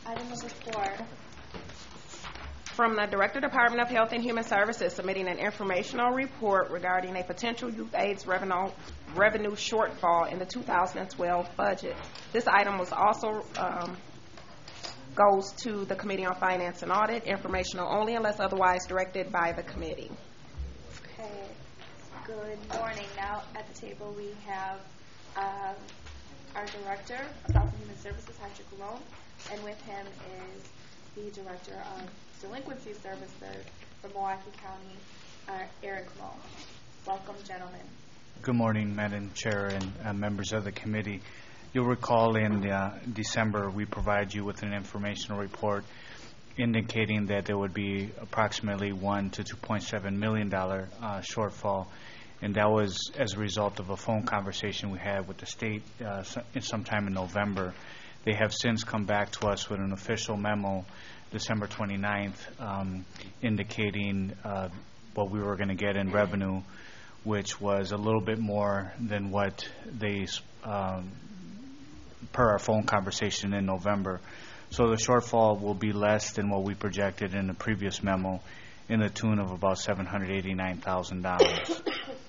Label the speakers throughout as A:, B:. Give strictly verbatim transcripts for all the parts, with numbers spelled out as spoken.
A: Item number four.
B: From the Director, Department of Health and Human Services, submitting an informational report regarding a potential youth AIDS revenue, revenue shortfall in the two thousand twelve budget. This item was also um, goes to the Committee on Finance and Audit, informational only unless otherwise directed by the committee.
A: Okay. Good morning. Now at the table we have um, our Director of Health and Human Services, Patrick Colon, and with him is the Director of Delinquency Services for Milwaukee County, uh, Eric Moe. Welcome, gentlemen.
C: Good morning, Madam Chair and uh, members of the committee. You'll recall in uh, December we provided you with an informational report indicating that there would be approximately one to two point seven million dollar uh, shortfall, and that was as a result of a phone conversation we had with the state uh, sometime in November. They have since come back to us with an official memo December twenty-ninth, um, indicating uh, what we were going to get in revenue, which was a little bit more than what they, um, per our phone conversation in November. So the shortfall will be less than what we projected in the previous memo, in the tune of about seven hundred eighty-nine thousand dollars.
A: Does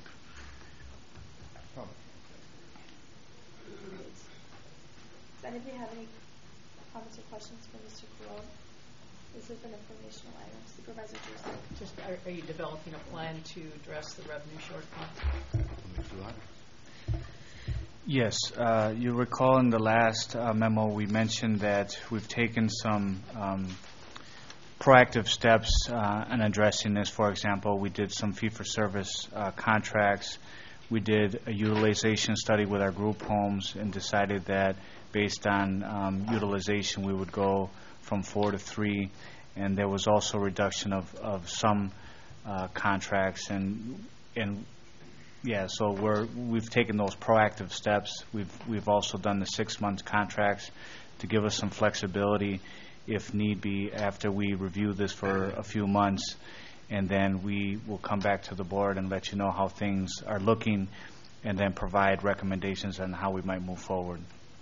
A: anybody have any comments or questions for Mister Colon? This is an informational item. Supervisor Jersey.
D: Just, are, are you developing a plan to address the revenue shortfall?
C: Yes. Uh, you recall in the last uh, memo we mentioned that we've taken some um, proactive steps uh, in addressing this. For example, we did some fee-for-service uh, contracts. We did a utilization study with our group homes and decided that based on um, utilization we would go from four to three, and there was also a reduction of, of some uh, contracts, and and yeah, so we're we've taken those proactive steps. We've we've also done the six month contracts to give us some flexibility if need be after we review this for a few months, and then we will come back to the board and let you know how things are looking, and then provide recommendations on how we might move forward.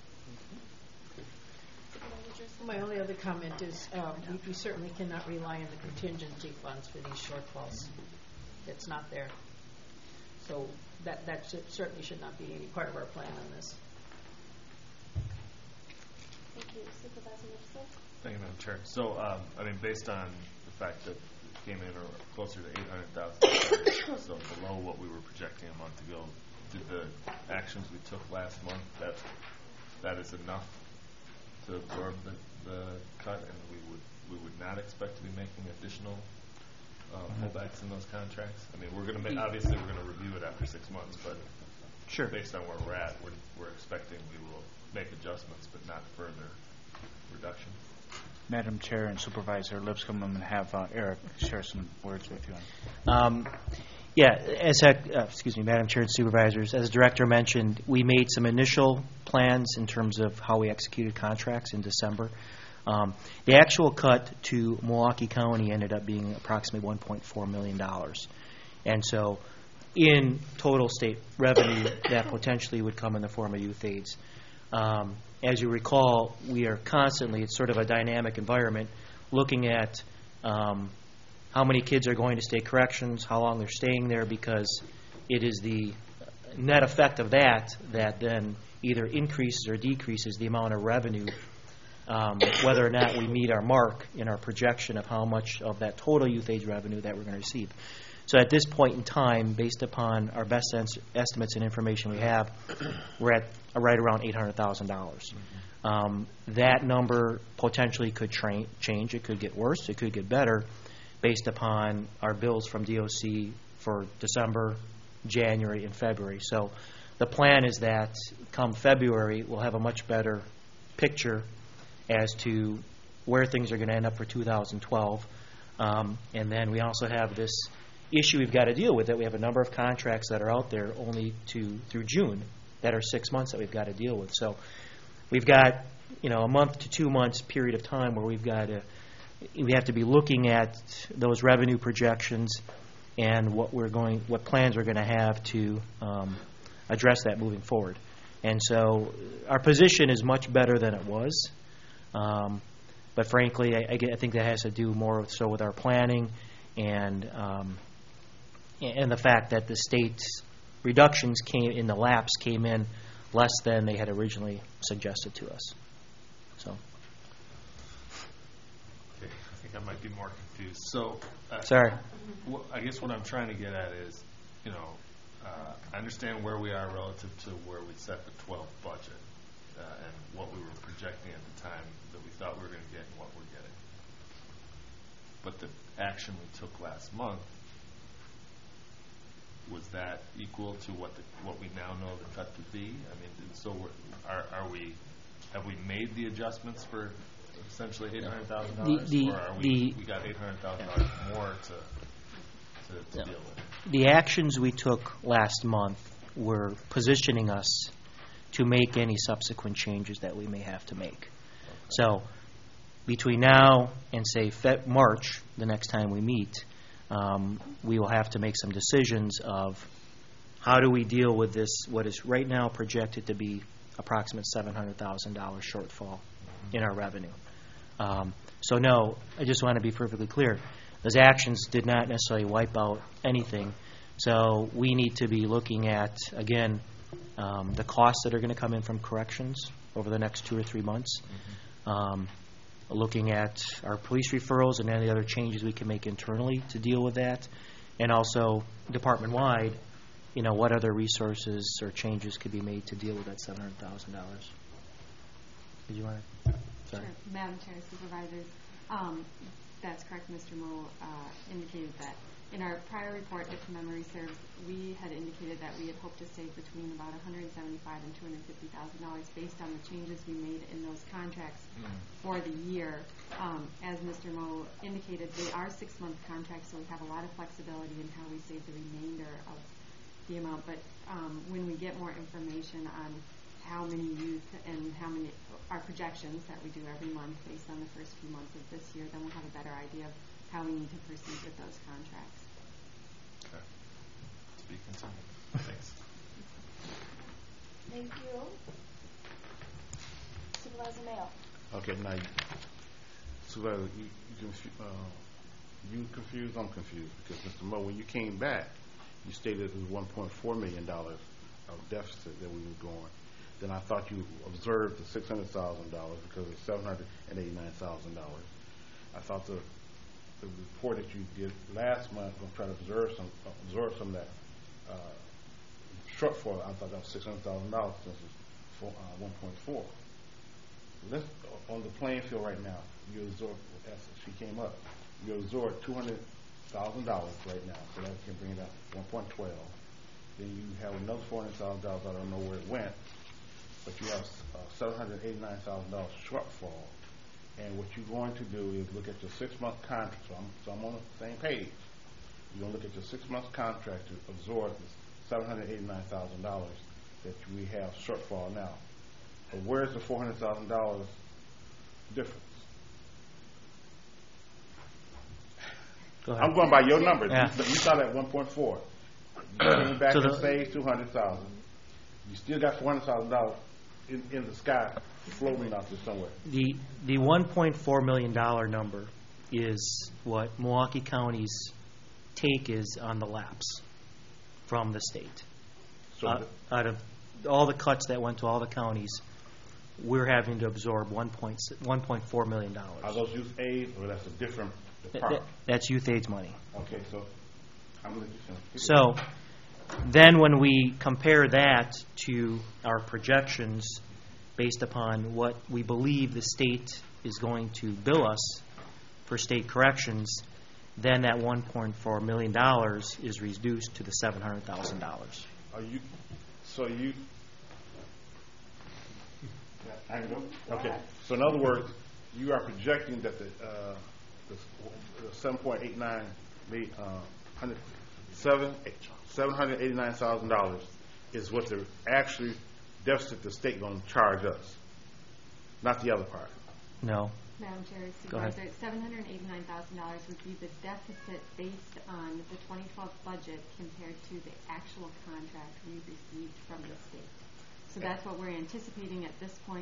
D: My only other comment is um, we, we certainly cannot rely on the contingency funds for these shortfalls. It's not there. So that, that should, certainly should not be any part of our plan on this.
A: Thank you. Supervisor Gibson.
E: Thank you, Madam Chair. So, um, I mean, based on the fact that it came in or closer to eight hundred thousand, so below what we were projecting a month ago, did the actions we took last month, that that is enough to absorb the, the cut, and we would we would not expect to be making additional uh, pullbacks in those contracts? I mean, we're going to make, obviously we're going to review it after six months, but
C: sure,
E: based on where we're at, we're, we're expecting we will make adjustments, but not further reduction.
C: Madam Chair and Supervisor Lipscomb, I'm going to have uh, Eric share some words with you.
F: Um, yeah, as uh, excuse me, Madam Chair and Supervisors, as the Director mentioned, we made some initial plans in terms of how we executed contracts in December. Um, the actual cut to Milwaukee County ended up being approximately one point four million dollars. And so in total state revenue, that potentially would come in the form of youth aids. Um, as you recall, we are constantly, it's sort of a dynamic environment, looking at um, how many kids are going to state corrections, how long they're staying there, because it is the net effect of that that then either increases or decreases the amount of revenue, um, whether or not we meet our mark in our projection of how much of that total youth aid revenue that we're going to receive. So at this point in time, based upon our best estimates and information we have, we're at right around eight hundred thousand dollars. Mm-hmm. Um, that number potentially could tra- change. It could get worse. It could get better based upon our bills from D O C for December, January, and February. So the plan is that come February, we'll have a much better picture as to where things are going to end up for two thousand twelve. Um, and then we also have this issue we've got to deal with, that we have a number of contracts that are out there only to through June that are six months that we've got to deal with. So we've got, you know, a month to two months period of time where we've got to we have to be looking at those revenue projections and what we're going, what plans we're going to have to um, address that moving forward. And so our position is much better than it was. Um, but frankly, I, I, get- I think that has to do more so with our planning and um, and the fact that the state's reductions came in the lapse came in less than they had originally suggested to us. So,
E: Okay, I think I might be more confused. So, uh,
F: sorry.
E: wh- I guess what I'm trying to get at is, you know, uh, I understand where we are relative to where we set the twelve budget uh, and what we were projecting at the time that we thought we were going to get and what we're getting. But the action we took last month, was that equal to what the, what we now know the cut to be? I mean, so we're, are, are we, have we made the adjustments for essentially eight hundred thousand dollars?
F: The- the-
E: Or are we,
F: the-
E: we got eight hundred thousand dollars more to, to, to
F: Yeah.
E: deal with?
F: The actions we took last month were positioning us to make any subsequent changes that we may have to make. So between now and, say, Fe- March, the next time we meet, um, we will have to make some decisions of how do we deal with this, what is right now projected to be approximate seven hundred thousand dollars shortfall in our revenue. Um, So no, I just want to be perfectly clear. Those actions did not necessarily wipe out anything. So we need to be looking at, again, um, the costs that are going to come in from corrections over the next two or three months. Um, looking at our police referrals and any other changes we can make internally to deal with that. And also, department-wide, you know, what other resources or changes could be made to deal with that seven hundred thousand dollars. Did you want to? Sorry.
G: Sure. Madam Chair, Supervisors, um, that's correct. Mister Moe uh, indicated that in our prior report, if memory serves, we had indicated that we had hoped to save between about one hundred seventy-five thousand dollars and two hundred fifty thousand dollars based on the changes we made in those contracts mm. for the year. Um, as Mister Moe indicated, they are six-month contracts, so we have a lot of flexibility in how we save the remainder of the amount. But um, when we get more information on how many youth and how many our projections that we do every month based on the first few months of this year, then we'll have a better idea of how we need to proceed with those contracts.
E: Okay. To be continued. Thanks.
A: Thank you. Supervisor Mayo.
H: Okay, now, Supervisor, you, you, confu- uh, you confused, I'm confused, because Mister Moe, when you came back, you stated it was one point four million dollars of deficit that we were going. Then I thought you observed the six hundred thousand dollars because it's seven hundred eighty-nine thousand dollars. I thought the the report that you did last month going to try to observe some absorb some of that uh, shortfall. I thought that was six hundred thousand dollars since it's for, uh, one point four. Let's on the playing field right now. You absorb as she came up. You absorb two hundred thousand dollars right now, so that can bring it up to one point twelve. Then you have another four hundred thousand dollars. I don't know where it went. But you have uh, seven hundred eighty-nine thousand dollars shortfall. And what you're going to do is look at your six-month contract. So I'm, so I'm on the same page. You're going to look at your six-month contract to absorb this seven hundred eighty-nine thousand dollars that we have shortfall now. But where's the four hundred thousand dollars difference?
F: Go ahead.
H: I'm going by your numbers.
F: Yeah.
H: You, you saw that one point four. You came back
F: So
H: and
F: the-
H: saved two hundred thousand dollars. You still got four hundred thousand dollars in, in the sky floating out there somewhere.
F: The the one point four million dollar number is what Milwaukee County's take is on the lapse from the state.
H: So
F: out, out of all the cuts that went to all the counties, we're having to absorb one point one point four million dollars.
H: are those youth aid, or that's a different
F: Th-
H: department?
F: th- that's youth aids money.
H: Okay, so I'm going to let you finish.
F: So then when we compare that to our projections based upon what we believe the state is going to bill us for state corrections, then that one point four million dollars is reduced to the seven hundred thousand dollars.
H: Are you? So you? I can go. Okay. So in other words, you are projecting that the uh, the, the seven point eight nine million, uh, hundred seven seven hundred eighty nine thousand dollars is what the actually deficit the state going to charge us, not the other part.
F: No.
G: Madam Chair,
F: Go ahead.
G: Supervisor, seven hundred eighty-nine thousand dollars would be the deficit based on the twenty twelve budget compared to the actual contract we received from the state. So that's what we're anticipating at this point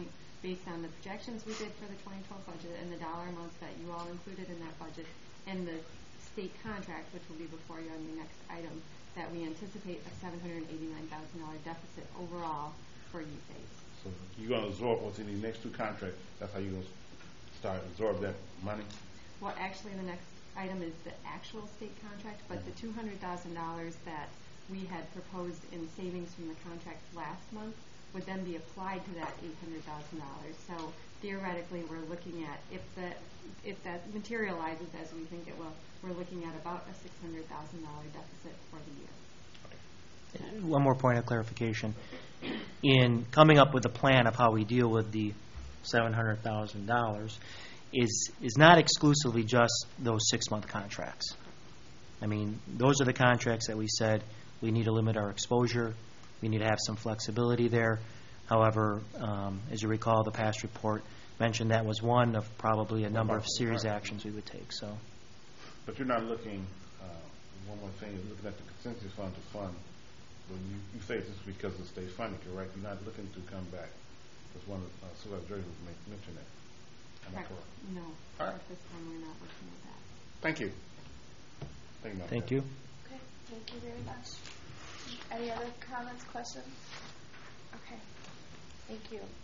G: based on the projections we did for the twenty twelve budget and the dollar amounts that you all included in that budget and the state contract, which will be before you on your next item, that we anticipate a seven hundred eighty-nine thousand dollars deficit overall for youth aids.
H: So you're going to absorb what's in the next two contracts. That's how you're going to start absorb that money.
G: Well, actually, the next item is the actual state contract, but the two hundred thousand dollars that we had proposed in savings from the contract last month would then be applied to that eight hundred thousand dollars. So theoretically, we're looking at, if that if that materializes as we think it will, we're looking at about a six hundred thousand dollars deficit for the year.
F: One more point of clarification. In coming up with a plan of how we deal with the seven hundred thousand dollars is is not exclusively just those six-month contracts. I mean, those are the contracts that we said we need to limit our exposure. We need to have some flexibility there. However, um, as you recall, the past report mentioned that was one of probably a number of serious actions we would take. So,
H: But you're not looking, uh, one more thing, you're looking at the contingency fund to fund. When you, you say this because of state funding, correct? You're not looking to come back. That's one of uh, Supervisor Jordan was mentioning that. Am I correct?
G: No,
H: All right.
G: at this time we're not looking at that.
H: Thank you. Thank you. Madam
F: thank
H: Chair.
F: you.
A: Okay, thank you very much. Any other comments, questions? Okay, thank you.